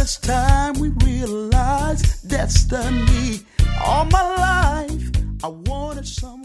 it's time we realize destiny. All my life, I wanted someone